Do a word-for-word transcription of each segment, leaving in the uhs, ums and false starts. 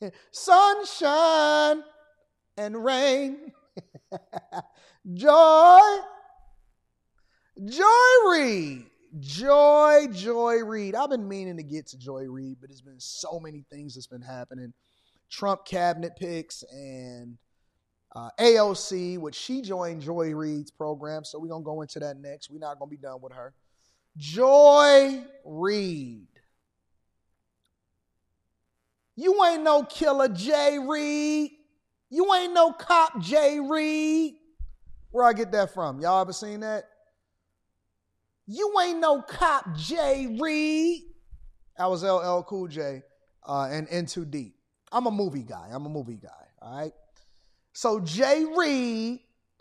Sunshine and rain. Joy. Joy Reid. Joy, Joy Reid. I've been meaning to get to Joy Reid, but there's been so many things that's been happening. Trump cabinet picks and uh, A O C, which she joined Joy Reid's program, so we're going to go into that next. We're not going to be done with her. Joy Reid. You ain't no killer, Jay Reid. You ain't no cop, Jay Reid. Where I get that from? Y'all ever seen that? You ain't no cop, Jay Reid. That was L L Cool J uh, and In Too Deep. I'm a movie guy. I'm a movie guy, all right? So Jay Reid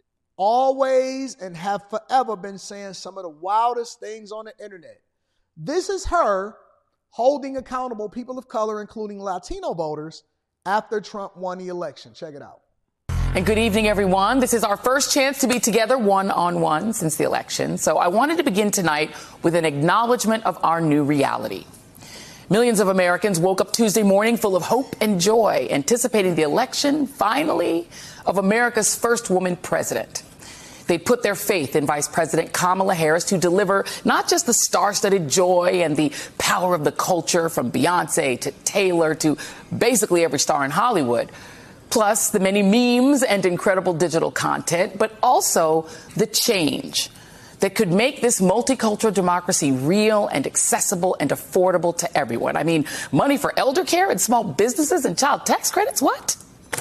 always and have forever been saying some of the wildest things on the internet. This is her holding accountable people of color, including Latino voters, after Trump won the election. Check it out. And good evening, everyone. This is our first chance to be together one-on-one since the election. So I wanted to begin tonight with an acknowledgement of our new reality. Millions of Americans woke up Tuesday morning full of hope and joy, anticipating the election, finally, of America's first woman president. They put their faith in Vice President Kamala Harris to deliver not just the star-studded joy and the power of the culture from Beyonce to Taylor to basically every star in Hollywood, plus the many memes and incredible digital content, but also the change that could make this multicultural democracy real and accessible and affordable to everyone. I mean, money for elder care and small businesses and child tax credits, what?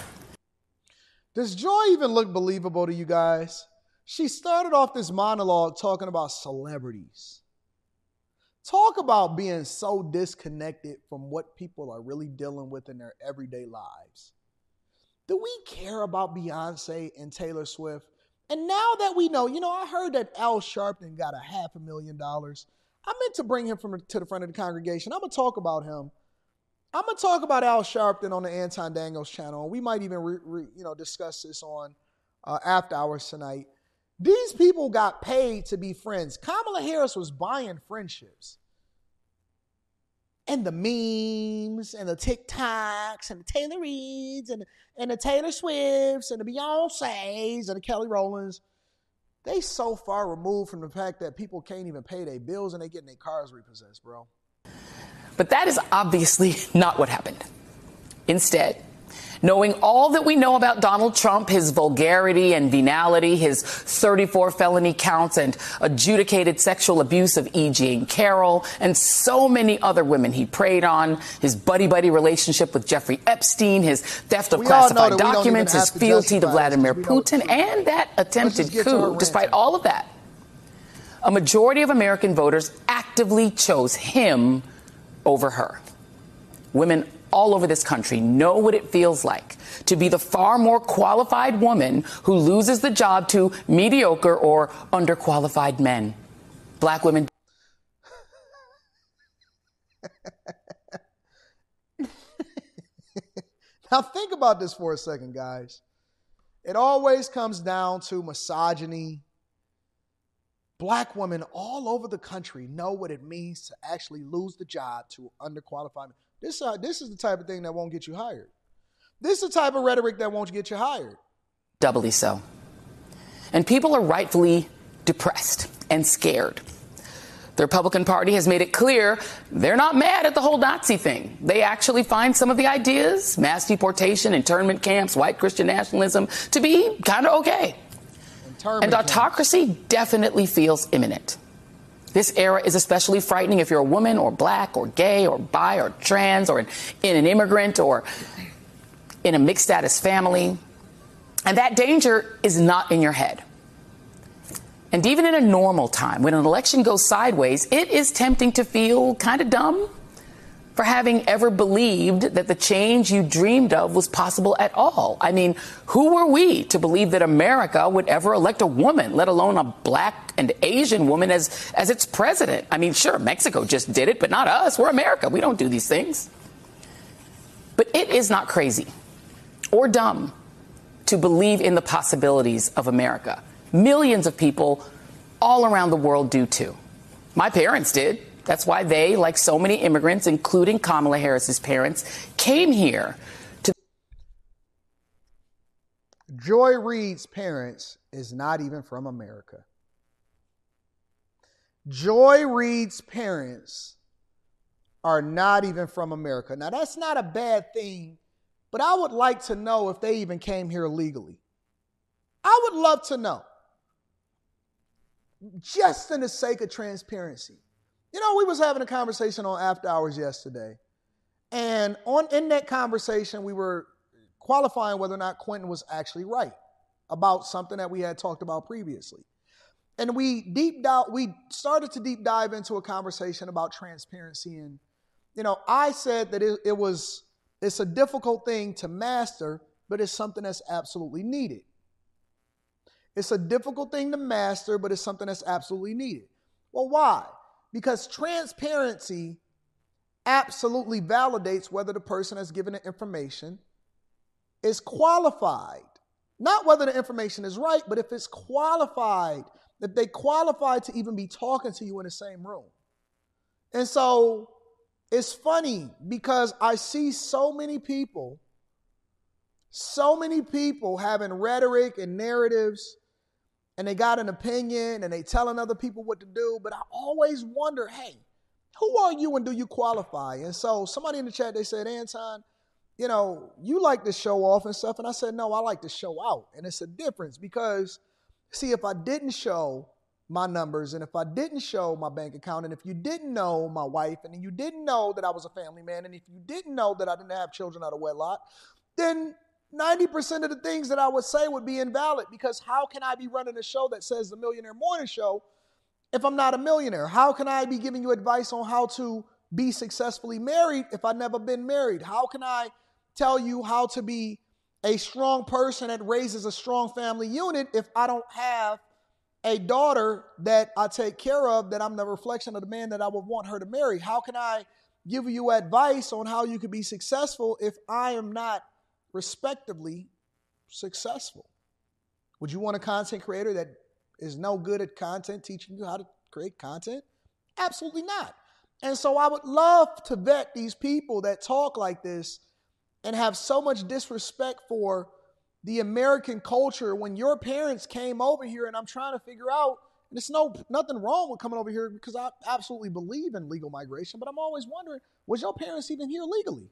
Does Joy even look believable to you guys? She started off this monologue talking about celebrities. Talk about being so disconnected from what people are really dealing with in their everyday lives. Do we care about Beyonce and Taylor Swift? And now that we know, you know, I heard that Al Sharpton got a half a million dollars. I meant to bring him from to the front of the congregation. I'm going to talk about him. I'm going to talk about Al Sharpton on the Anton Daniels channel. And we might even, re, re, you know, discuss this on uh, After Hours tonight. These people got paid to be friends. Kamala Harris was buying friendships. And the memes and the TikToks and the Taylor Reids and, and the Taylor Swifts and the Beyoncés and the Kelly Rowlands, they so far removed from the fact that people can't even pay their bills and they getting their cars repossessed, bro. But that is obviously not what happened. Instead, knowing all that we know about Donald Trump, his vulgarity and venality, his thirty-four felony counts and adjudicated sexual abuse of E. Jean Carroll, and so many other women he preyed on, his buddy-buddy relationship with Jeffrey Epstein, his theft of we classified documents, his fealty to Vladimir Putin, and that attempted coup. Despite all of that, a majority of American voters actively chose him over her. Women all over this country know what it feels like to be the far more qualified woman who loses the job to mediocre or underqualified men. Black women. Now think about this for a second, guys. It always comes down to misogyny. Black women all over the country know what it means to actually lose the job to underqualified men. This, uh, this is the type of thing that won't get you hired. This is the type of rhetoric that won't get you hired. Doubly so. And people are rightfully depressed and scared. The Republican Party has made it clear they're not mad at the whole Nazi thing. They actually find some of the ideas, mass deportation, internment camps, white Christian nationalism, to be kind of okay. And autocracy camps. Definitely feels imminent. This era is especially frightening if you're a woman or black or gay or bi or trans or in, in an immigrant or in a mixed status family. And that danger is not in your head. And even in a normal time, when an election goes sideways, it is tempting to feel kind of dumb for having ever believed that the change you dreamed of was possible at all. I mean, who were we to believe that America would ever elect a woman, let alone a black and Asian woman as, as its president? I mean, sure, Mexico just did it, but not us. We're America. We don't do these things. But it is not crazy or dumb to believe in the possibilities of America. Millions of people all around the world do too. My parents did. That's why they, like so many immigrants, including Kamala Harris's parents, came here Joy Reid's parents is not even from America. Joy Reid's parents are not even from America. Now, that's not a bad thing, but I would like to know if they even came here legally. I would love to know, just in the sake of transparency. You know, we was having a conversation on After Hours yesterday, and on in that conversation, we were qualifying whether or not Quentin was actually right about something that we had talked about previously. And we deep dive, we started to deep dive into a conversation about transparency. And, you know, I said that it, it was, it's a difficult thing to master, but it's something that's absolutely needed. It's a difficult thing to master, but it's something that's absolutely needed. Well, why? Because transparency absolutely validates whether the person that's given the information is qualified. Not whether the information is right, but if it's qualified, that they qualify to even be talking to you in the same room. And so it's funny because I see so many people, so many people having rhetoric and narratives, and they got an opinion and they telling other people what to do. But I always wonder, hey, who are you and do you qualify? And so somebody in the chat, they said, Anton, you know, you like to show off and stuff. And I said, no, I like to show out. And it's a difference because, see, if I didn't show my numbers and if I didn't show my bank account and if you didn't know my wife and you didn't know that I was a family man and if you didn't know that I didn't have children out of wedlock, then ninety percent of the things that I would say would be invalid because how can I be running a show that says the Millionaire Morning Show if I'm not a millionaire? How can I be giving you advice on how to be successfully married if I've never been married? How can I tell you how to be a strong person that raises a strong family unit if I don't have a daughter that I take care of, that I'm the reflection of the man that I would want her to marry? How can I give you advice on how you could be successful if I am not respectively successful? Would you want a content creator that is no good at content, teaching you how to create content? Absolutely not. And so I would love to vet these people that talk like this and have so much disrespect for the American culture when your parents came over here, and I'm trying to figure out, and there's no nothing wrong with coming over here because I absolutely believe in legal migration, but I'm always wondering, was your parents even here legally?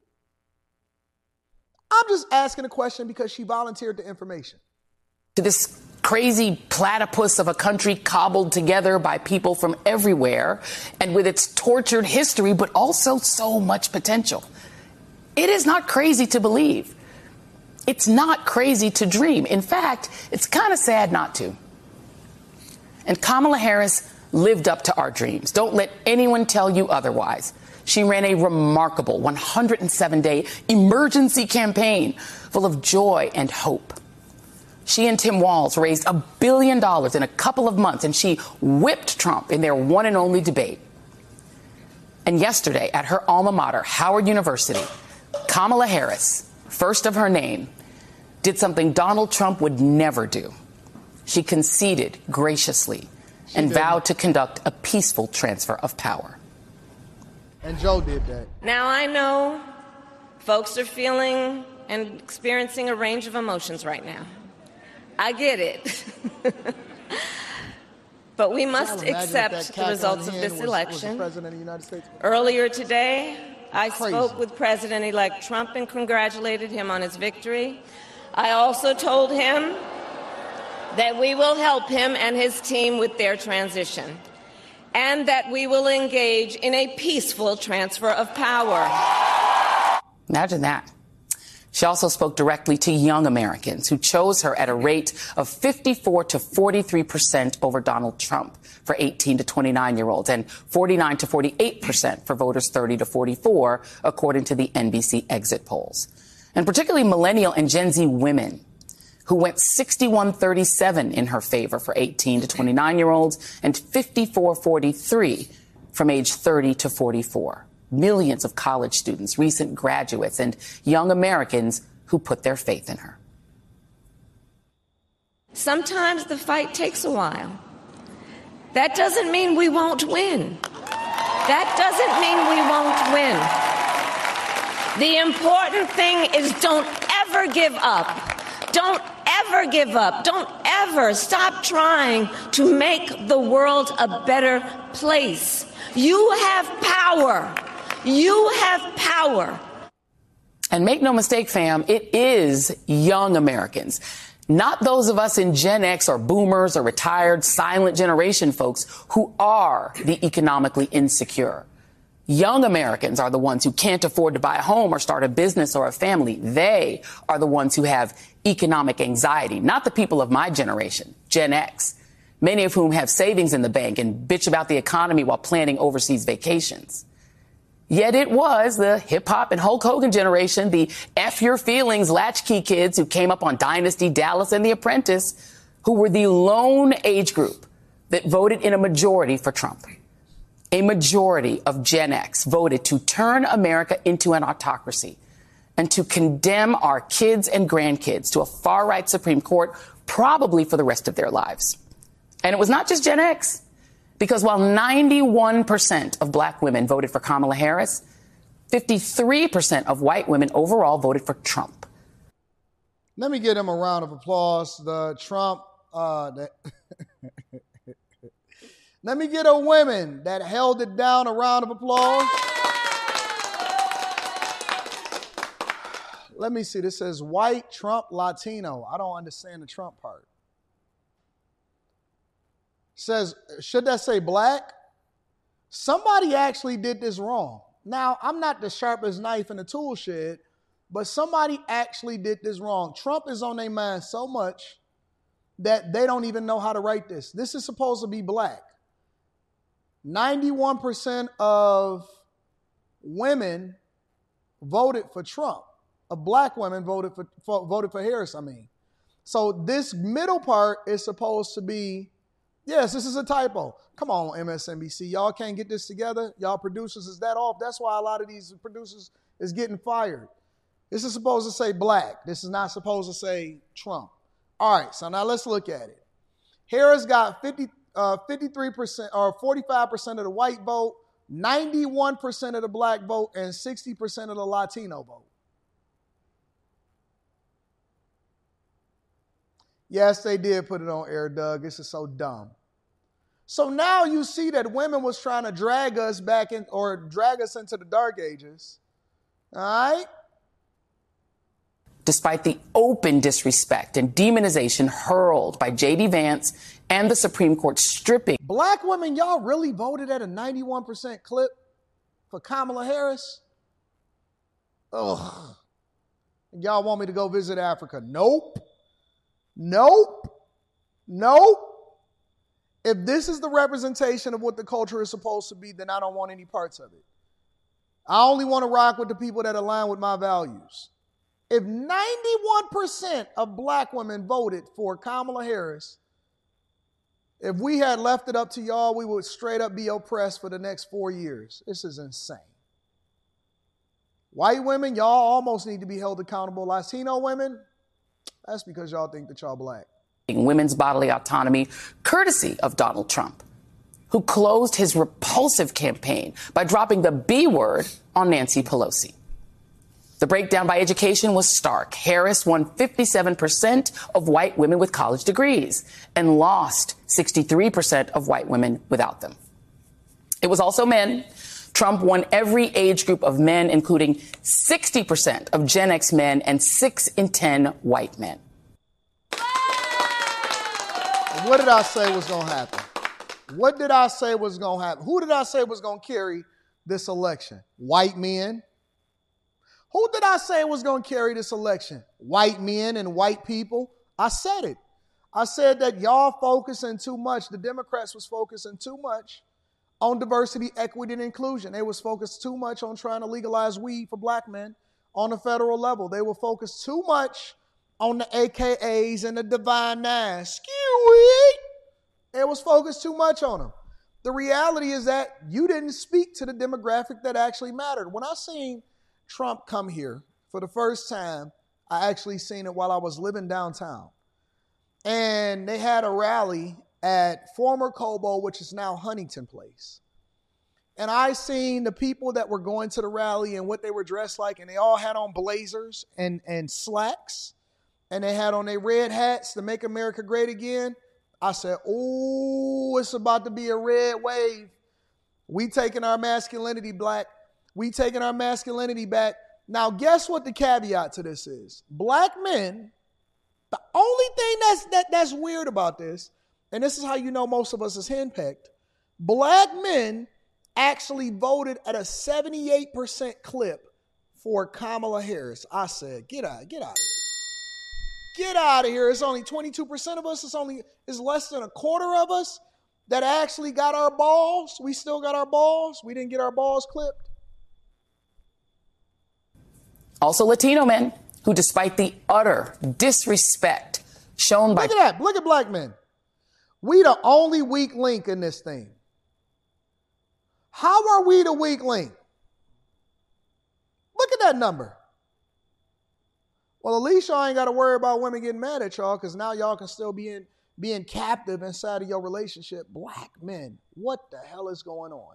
I'm just asking a question because she volunteered the information. To this crazy platypus of a country cobbled together by people from everywhere and with its tortured history, but also so much potential. It is not crazy to believe. It's not crazy to dream. In fact, it's kind of sad not to. And Kamala Harris lived up to our dreams. Don't let anyone tell you otherwise. She ran a remarkable one hundred seven day emergency campaign full of joy and hope. She and Tim Walz raised a billion dollars in a couple of months, and she whipped Trump in their one and only debate. And yesterday, at her alma mater, Howard University, Kamala Harris, first of her name, did something Donald Trump would never do. She conceded graciously she and didn't. vowed to conduct a peaceful transfer of power. And Joe did that. Now, I know folks are feeling and experiencing a range of emotions right now. I get it. But we must accept the results of this was, election. Was the President of the United States. Earlier today, I Crazy. spoke with President-elect Trump and congratulated him on his victory. I also told him that we will help him and his team with their transition, and that we will engage in a peaceful transfer of power. Imagine that. She also spoke directly to young Americans who chose her at a rate of fifty-four to forty-three percent over Donald Trump for eighteen to twenty-nine year olds and forty-nine to forty-eight percent for voters thirty to forty-four, according to the N B C exit polls. And particularly millennial and Gen Z women who went sixty-one thirty-seven in her favor for eighteen to twenty-nine year olds and fifty-four forty-three from age thirty to forty-four. Millions of college students, recent graduates, and young Americans who put their faith in her. Sometimes the fight takes a while. That doesn't mean we won't win. That doesn't mean we won't win. The important thing is don't ever give up. Don't ever give up. Don't ever stop trying to make the world a better place. You have power. You have power. And make no mistake, fam, it is young Americans, not those of us in Gen X or boomers or retired silent generation folks who are the economically insecure. Young Americans are the ones who can't afford to buy a home or start a business or a family. They are the ones who have economic anxiety, not the people of my generation, Gen X, many of whom have savings in the bank and bitch about the economy while planning overseas vacations. Yet it was the hip-hop and Hulk Hogan generation, the F your feelings latchkey kids who came up on Dynasty, Dallas, and The Apprentice, who were the lone age group that voted in a majority for Trump. A majority of Gen X voted to turn America into an autocracy and to condemn our kids and grandkids to a far-right Supreme Court, probably for the rest of their lives. And it was not just Gen X. Because while ninety-one percent of black women voted for Kamala Harris, fifty-three percent of white women overall voted for Trump. Let me give him a round of applause. The Trump, uh, the let me get a women that held it down a round of applause. Let me see. This says white, Trump, Latino. I don't understand the Trump part. Says, should that say black? Somebody actually did this wrong. Now, I'm not the sharpest knife in the tool shed, but somebody actually did this wrong. Trump is on their mind so much that they don't even know how to write this. This is supposed to be black. ninety-one percent of women voted for Trump. Of black women voted for, for voted for Harris, I mean. So this middle part is supposed to be, yes, this is a typo. Come on, M S N B C. Y'all can't get this together. Y'all producers is that off. That's why a lot of these producers is getting fired. This is supposed to say black. This is not supposed to say Trump. All right, so now let's look at it. Harris got fifty, uh, fifty-three percent or forty-five percent of the white vote, ninety-one percent of the black vote, and sixty percent of the Latino vote. Yes, they did put it on air, Doug. This is so dumb. So now you see that women was trying to drag us back in or drag us into the dark ages. All right? Despite the open disrespect and demonization hurled by J D Vance and the Supreme Court stripping. Black women, y'all really voted at a ninety-one percent clip for Kamala Harris? Ugh. Y'all want me to go visit Africa? Nope. Nope. Nope. If this is the representation of what the culture is supposed to be, then I don't want any parts of it. I only want to rock with the people that align with my values. If ninety-one percent of black women voted for Kamala Harris, if we had left it up to y'all, we would straight up be oppressed for the next four years. This is insane. White women, y'all almost need to be held accountable. Latino women, that's because y'all think that y'all black. Women's bodily autonomy, courtesy of Donald Trump, who closed his repulsive campaign by dropping the B word on Nancy Pelosi. The breakdown by education was stark. Harris won fifty-seven percent of white women with college degrees and lost sixty-three percent of white women without them. It was also men. Trump won every age group of men, including sixty percent of Gen X men and six in ten white men. What did I say was going to happen? What did I say was going to happen? Who did I say was going to carry this election? White men. Who did I say was going to carry this election? White men and white people. I said it. I said that y'all focusing too much. The Democrats was focusing too much on diversity, equity, and inclusion. They was focused too much on trying to legalize weed for black men on the federal level. They were focused too much on the A K As and the Divine Nine. Skewy. It was focused too much on them. The reality is that you didn't speak to the demographic that actually mattered. When I seen Trump come here for the first time, I actually seen it while I was living downtown. And they had a rally at former Cobo, which is now Huntington Place. And I seen the people that were going to the rally and what they were dressed like, and they all had on blazers and, and slacks. and they had on their red hats to make America great again, I said, oh, it's about to be a red wave. We taking our masculinity black. We taking our masculinity back. Now, guess what the caveat to this is? Black men, the only thing that's that, that's weird about this, and this is how you know most of us is henpecked, black men actually voted at a seventy-eight percent clip for Kamala Harris. I said, get out, get out of here. Get out of here. It's only twenty-two percent of us. It's only, it's less than a quarter of us that actually got our balls. We still got our balls. We didn't get our balls clipped. Also Latino men who, despite the utter disrespect shown by... Look at that. Look at black men. We the only weak link in this thing. How are we the weak link? Look at that number. Well, at least y'all ain't got to worry about women getting mad at y'all because now y'all can still be in, being captive inside of your relationship. Black men, what the hell is going on?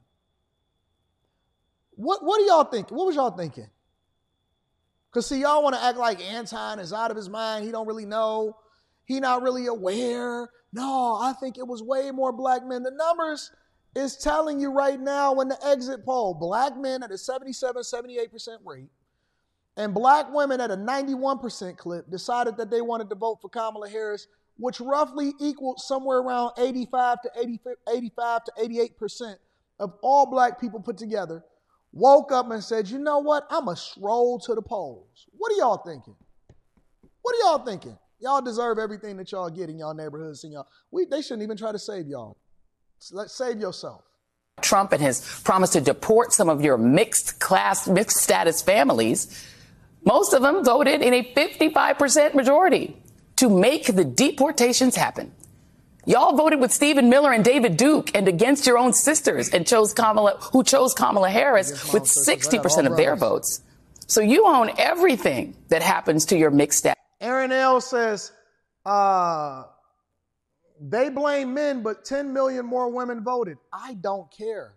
What, what do y'all think? What was y'all thinking? Because, see, y'all want to act like Anton is out of his mind. He don't really know. He not really aware. No, I think it was way more black men. The numbers is telling you right now in the exit poll, black men at a seventy-seven, seventy-eight percent rate and black women at a ninety-one percent clip decided that they wanted to vote for Kamala Harris, which roughly equaled somewhere around eighty-five to eighty-eight percent of all black people put together. Woke up and said, you know what? I'm going to stroll to the polls. What are y'all thinking? What are y'all thinking? Y'all deserve everything that y'all get in y'all neighborhoods. And y'all, we, they shouldn't even try to save y'all. Let's save yourself. Trump and his promise to deport some of your mixed class, mixed status families, most of them voted in a fifty-five percent majority to make the deportations happen. Y'all voted with Stephen Miller and David Duke and against your own sisters and chose Kamala, who chose Kamala Harris with sixty percent of their votes. So you own everything that happens to your mixed status. Aaron L. says, uh, they blame men, but ten million more women voted. I don't care.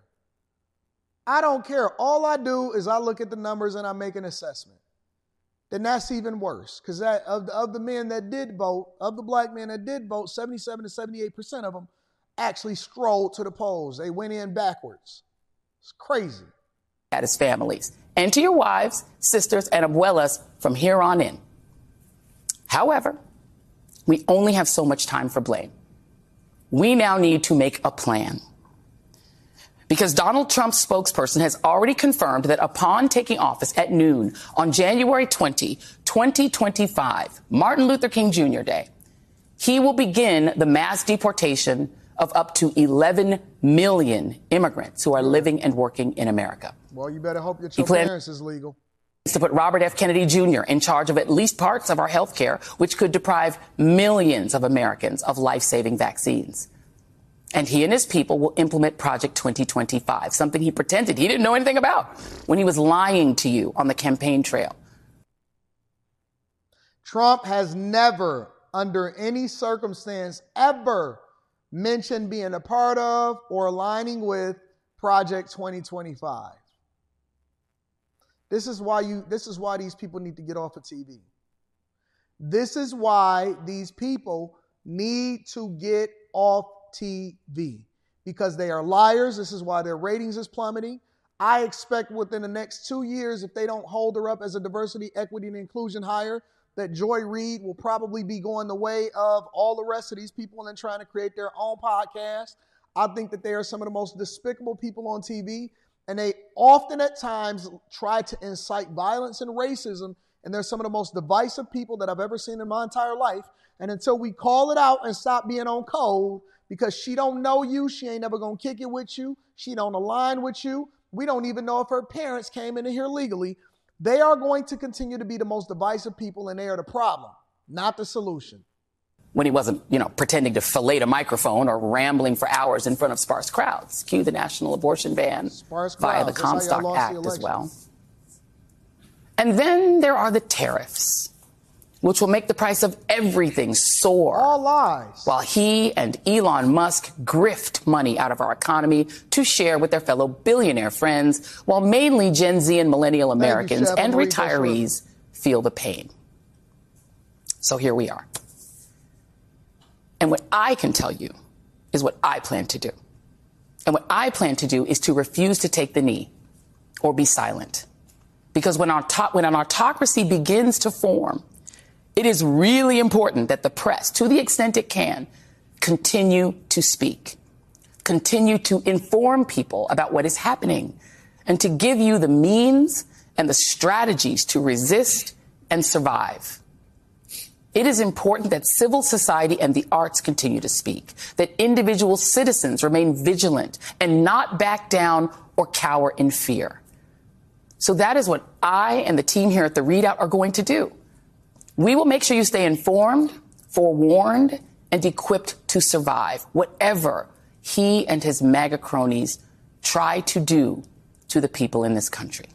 I don't care. All I do is I look at the numbers and I make an assessment. Then that's even worse. Because of the, of the men that did vote, of the black men that did vote, seventy-seven to seventy-eight percent of them actually strolled to the polls. They went in backwards. It's crazy. Status families, and to your wives, sisters, and abuelas from here on in. However, we only have so much time for blame. We now need to make a plan. Because Donald Trump's spokesperson has already confirmed that upon taking office at noon on January twentieth, twenty twenty-five, Martin Luther King Junior Day, he will begin the mass deportation of up to eleven million immigrants who are living and working in America. Well, you better hope that your clearance is legal. To put Robert F. Kennedy Junior in charge of at least parts of our health care, which could deprive millions of Americans of life-saving vaccines. And he and his people will implement Project twenty twenty-five, something he pretended he didn't know anything about when he was lying to you on the campaign trail. Trump has never, under any circumstance, ever mentioned being a part of or aligning with Project twenty twenty-five. This is why you, this is why these people need to get off of T V. This is why these people need to get off T V, because they are liars. This is why their ratings is plummeting. I expect within the next two years, if they don't hold her up as a diversity, equity, and inclusion hire, that Joy Reid will probably be going the way of all the rest of these people and trying to create their own podcast. I think that they are some of the most despicable people on T V, and they often at times try to incite violence and racism, and they're some of the most divisive people that I've ever seen in my entire life. And until we call it out and stop being on code, because she don't know you, she ain't never gonna kick it with you, she don't align with you, we don't even know if her parents came into here legally, they are going to continue to be the most divisive people, and they are the problem, not the solution. When he wasn't, you know, pretending to fillet a microphone or rambling for hours in front of sparse crowds. Cue the national abortion ban via the Comstock Act as well. And then there are the tariffs, which will make the price of everything soar. All lies. While he and Elon Musk grift money out of our economy to share with their fellow billionaire friends, while mainly Gen Z and millennial Americans you, and retirees feel the pain. So here we are. And what I can tell you is what I plan to do. And what I plan to do is to refuse to take the knee or be silent. Because when, auto- when an autocracy begins to form, it is really important that the press, to the extent it can, continue to speak, continue to inform people about what is happening, and to give you the means and the strategies to resist and survive. It is important that civil society and the arts continue to speak, that individual citizens remain vigilant and not back down or cower in fear. So that is what I and the team here at The Readout are going to do. We will make sure you stay informed, forewarned, and equipped to survive whatever he and his MAGA cronies try to do to the people in this country.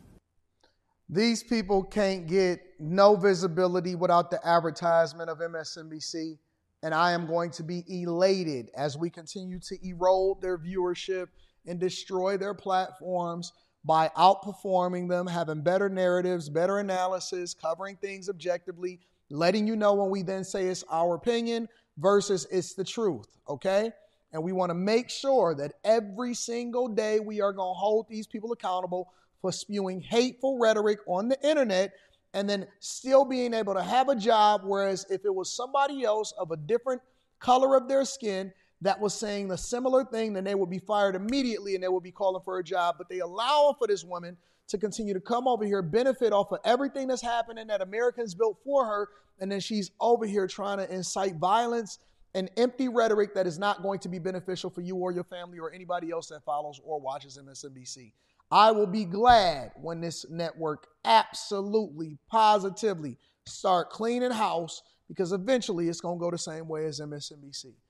These people can't get no visibility without the advertisement of M S N B C, and I am going to be elated as we continue to erode their viewership and destroy their platforms by outperforming them, having better narratives, better analysis, covering things objectively, letting you know when we then say it's our opinion versus it's the truth, okay? And we want to make sure that every single day we are going to hold these people accountable for spewing hateful rhetoric on the internet and then still being able to have a job, whereas if it was somebody else of a different color of their skin that was saying the similar thing, then they would be fired immediately and they would be calling for a job. But they allow for this woman to continue to come over here, benefit off of everything that's happening that Americans built for her, and then she's over here trying to incite violence and empty rhetoric that is not going to be beneficial for you or your family or anybody else that follows or watches M S N B C. I will be glad when this network absolutely, positively start cleaning house, because eventually it's going to go the same way as M S N B C.